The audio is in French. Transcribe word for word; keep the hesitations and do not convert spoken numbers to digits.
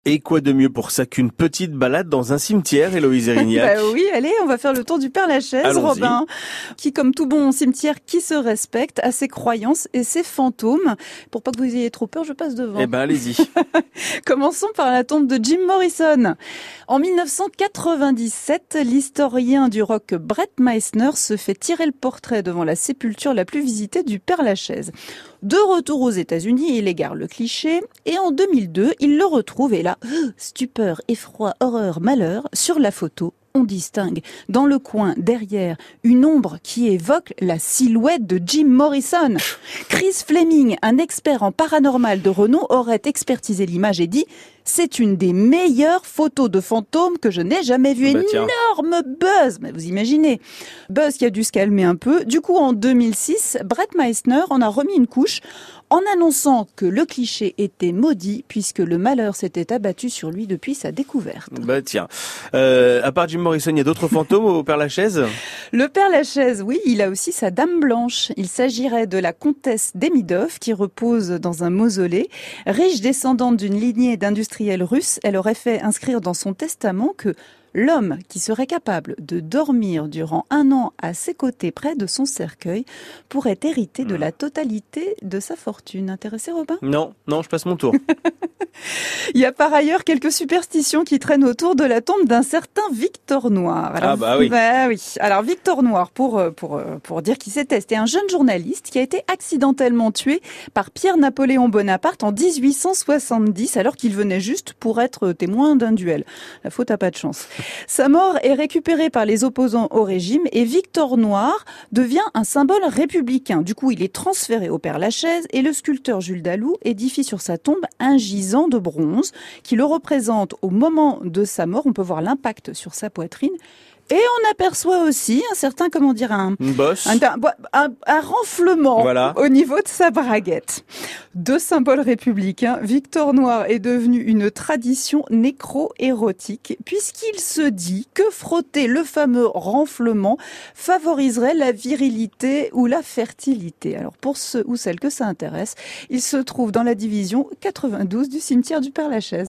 Et quoi de mieux pour ça qu'une petite balade dans un cimetière, Héloïse Erignac? Bah oui, allez, on va faire le tour du Père-Lachaise, Allons-y. Robin, qui, comme tout bon cimetière qui se respecte, a ses croyances et ses fantômes. Pour pas que vous ayez trop peur, je passe devant. Eh ben, allez-y. Commençons par la tombe de Jim Morrison. En mille neuf cent quatre-vingt-dix-sept, l'historien du rock Brett Meisner se fait tirer le portrait devant la sépulture la plus visitée du Père-Lachaise. De retour aux États-Unis, il égare le cliché et en deux mille deux, il le retrouve et là, stupeur, effroi, horreur, malheur, sur la photo, on distingue dans le coin derrière une ombre qui évoque la silhouette de Jim Morrison. Chris Fleming, un expert en paranormal de renom, aurait expertisé l'image et dit « C'est une des meilleures photos de fantômes que je n'ai jamais vues. » Bah, tiens. Énorme buzz, mais vous imaginez. Buzz qui a dû se calmer un peu. Du coup, en deux mille six, Brett Meisner en a remis une couche en annonçant que le cliché était maudit puisque le malheur s'était abattu sur lui depuis sa découverte. Bah tiens. Euh, à part Jim Morrison, il y a d'autres fantômes au Père-Lachaise? Le Père-Lachaise, oui, il a aussi sa Dame Blanche. Il s'agirait de la comtesse Demidov qui repose dans un mausolée. Riche descendante d'une lignée d'industriels russes, elle aurait fait inscrire dans son testament que l'homme qui serait capable de dormir durant un an à ses côtés près de son cercueil pourrait hériter de la totalité de sa fortune. Intéressé, Robin? Non, non, je passe mon tour. Il y a par ailleurs quelques superstitions qui traînent autour de la tombe d'un certain Victor Noir. Alors, Ah bah oui. bah oui. Alors Victor Noir, pour pour pour dire qui c'était, c'était un jeune journaliste qui a été accidentellement tué par Pierre-Napoléon Bonaparte en dix-huit cent soixante-dix, alors qu'il venait juste pour être témoin d'un duel. La faute a pas de chance. Sa mort est récupérée par les opposants au régime et Victor Noir devient un symbole républicain. Du coup, il est transféré au Père-Lachaise et le sculpteur Jules Dalou édifie sur sa tombe un gisant de bronze qui le représente au moment de sa mort. On peut voir l'impact sur sa poitrine. Et on aperçoit aussi un certain, comment dire, un, Une bosse. un, un, un renflement Voilà. au niveau de sa braguette. De symbole républicain, Victor Noir est devenu une tradition nécro-érotique puisqu'il se dit que frotter le fameux renflement favoriserait la virilité ou la fertilité. Alors pour ceux ou celles que ça intéresse, il se trouve dans la division quatre-vingt-douze du cimetière du Père-Lachaise.